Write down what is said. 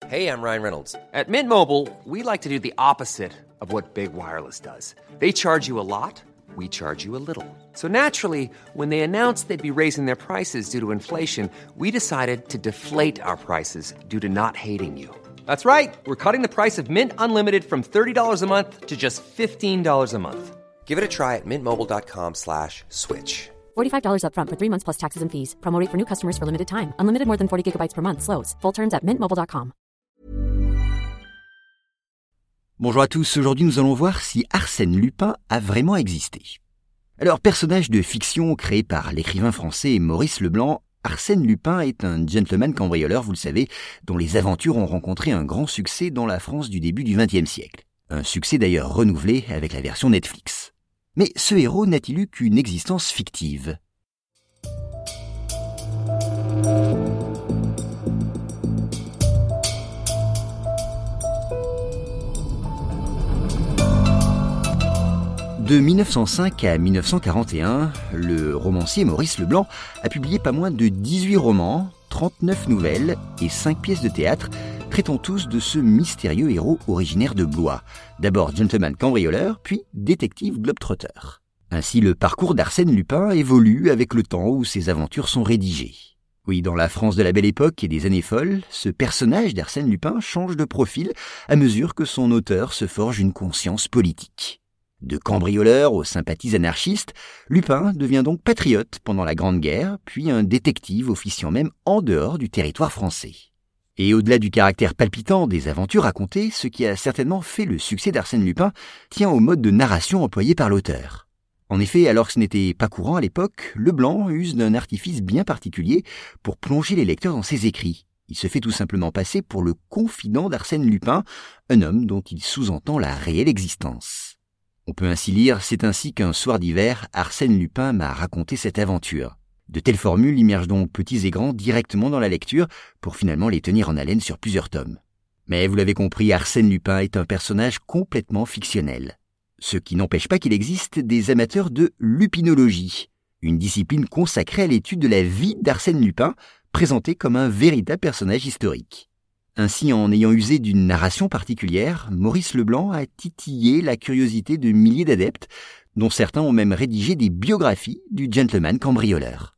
Hey, I'm Ryan Reynolds. At Mint Mobile, we like to do the opposite of what Big Wireless does. They charge you a lot, we charge you a little. So naturally, when they announced they'd be raising their prices due to inflation, we decided to deflate our prices due to not hating you. That's right. We're cutting the price of Mint Unlimited from $30 a month to just $15 a month. Give it a try at mintmobile.com/switch. $45 up front for 3 months plus taxes and fees. Promo rate for new customers for limited time. Unlimited more than 40 gigabytes per month. Slows full terms at mintmobile.com. Bonjour à tous, aujourd'hui nous allons voir si Arsène Lupin a vraiment existé. Alors, personnage de fiction créé par l'écrivain français Maurice Leblanc, Arsène Lupin est un gentleman cambrioleur, vous le savez, dont les aventures ont rencontré un grand succès dans la France du début du XXe siècle. Un succès d'ailleurs renouvelé avec la version Netflix. Mais ce héros n'a-t-il eu qu'une existence fictive ? De 1905 à 1941, le romancier Maurice Leblanc a publié pas moins de 18 romans, 39 nouvelles et 5 pièces de théâtre, traitant tous de ce mystérieux héros originaire de Blois. D'abord gentleman cambrioleur, puis détective globetrotter. Ainsi, le parcours d'Arsène Lupin évolue avec le temps où ses aventures sont rédigées. Oui, dans la France de la Belle Époque et des années folles, ce personnage d'Arsène Lupin change de profil à mesure que son auteur se forge une conscience politique. De cambrioleur aux sympathies anarchistes, Lupin devient donc patriote pendant la Grande Guerre, puis un détective officiant même en dehors du territoire français. Et au-delà du caractère palpitant des aventures racontées, ce qui a certainement fait le succès d'Arsène Lupin tient au mode de narration employé par l'auteur. En effet, alors que ce n'était pas courant à l'époque, Leblanc use d'un artifice bien particulier pour plonger les lecteurs dans ses écrits. Il se fait tout simplement passer pour le confident d'Arsène Lupin, un homme dont il sous-entend la réelle existence. On peut ainsi lire « C'est ainsi qu'un soir d'hiver, Arsène Lupin m'a raconté cette aventure ». De telles formules immergent donc petits et grands directement dans la lecture pour finalement les tenir en haleine sur plusieurs tomes. Mais vous l'avez compris, Arsène Lupin est un personnage complètement fictionnel. Ce qui n'empêche pas qu'il existe des amateurs de lupinologie, une discipline consacrée à l'étude de la vie d'Arsène Lupin, présentée comme un véritable personnage historique. Ainsi, en ayant usé d'une narration particulière, Maurice Leblanc a titillé la curiosité de milliers d'adeptes, dont certains ont même rédigé des biographies du gentleman cambrioleur.